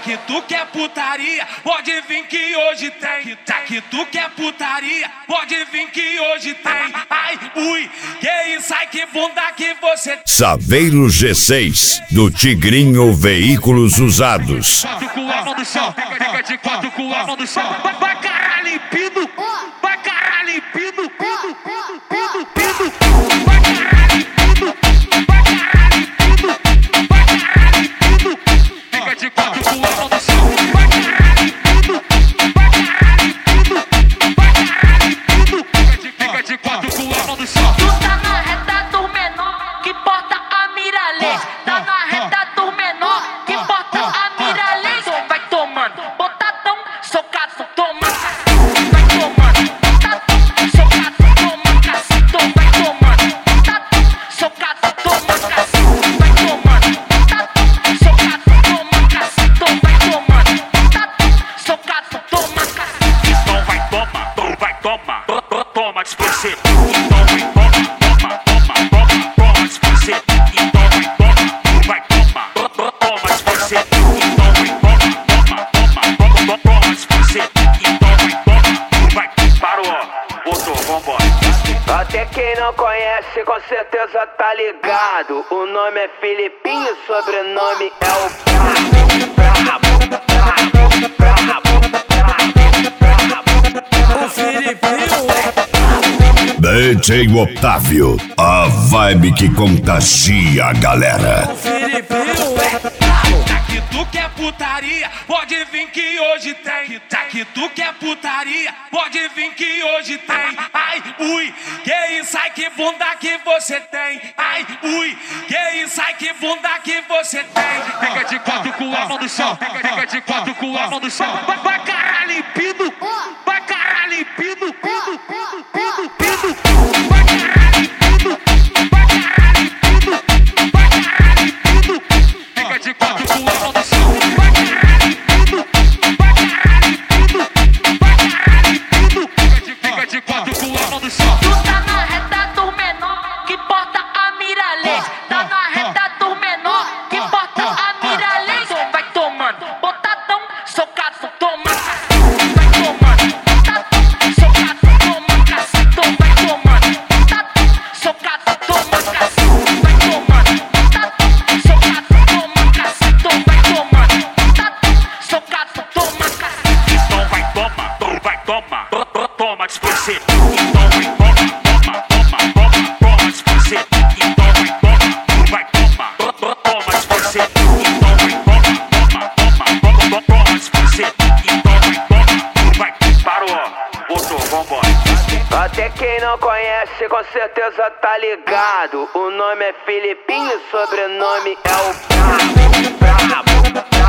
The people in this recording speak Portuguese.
que tu quer putaria, pode vir que hoje tem. Já que tu quer putaria, pode vir que hoje tem. Ai, ui, que isso, ai, que bunda que você tem. Saveiro G6, do Tigrinho Veículos Usados. Com a mão do chão, fica de quatro com a mão do chão. Vai caralho, limpino, vai caralho, limpino, pido, pido, pido, pido. Vai caralho, limpino, vai caralho, limpino, vai caralho, limpino. Fica de quatro com a mão do chão. Vai caralho, limpino, vai caralho, limpino, vai caralho, limpino. Fica de quatro com a mão do chão. Tu tá na reta do menor, que porta a miralete. Tá na reta do menor, que porta a miralete. Vai tomando, botadão, socado, toma. Vai tomando, botadão, socado, toma cacito. Vai tomando, botadão, socado, toma cacito. Vai tomando, botadão, socado, toma cacito. Vai tomando, botadão, socado, toma cacito. Então vai tomar, toma desprecer. Então vai toma desprecer. Então vai tomar, toma desprecer. Então vai toma desprecer. Então vai, parou, botou, vambora. Até quem não conhece com certeza tá ligado. O nome é Filipinho, sobrenome é o Brabo, Brabo, Brabo, Brabo. O Filipinho DJ Otávio, a vibe que contagia a galera. O Filipinho Já que tu quer putaria, pode vir que hoje tem. Já que tu quer putaria, pode vir que hoje tem. Ai, ui, que isso, ai, que bunda que você tem. Ai, ui, que isso, ai, que bunda que você tem. Fica de quatro com a mão do chão, fica de quatro com a mão do chão. Vai caralho, limpino, vai caralho, limpino, pido, pido, pido, pido. Vai caralho, limpino, vai caralho, limpino, vai caralho, limpino. Fica de quatro com a mão do chão. Vai caralho, limpino, vai caralho, limpino, vai caralho, limpino. Fica de quatro com a mão do chão. Tu tá na reta do menor, que porta a miralete. Tá na reta do menor, que porta a miralete. Vai tomando, botadão, socado, toma. Vai tomando, botadão, socado, toma cacito. Vai tomando, botadão, socado, toma cacito. Vai tomando, botadão, socado, toma cacito. Vai tomando, botadão, socado, toma cacito. Então vai toma desprecer. Então toma desprecer. Então vai toma desprecer. Então toma desprecer. Então vai, parou, botou, vambora. Até quem não conhece com certeza tá ligado. O nome é Filipinho, sobrenome é o Brabo, Brabo,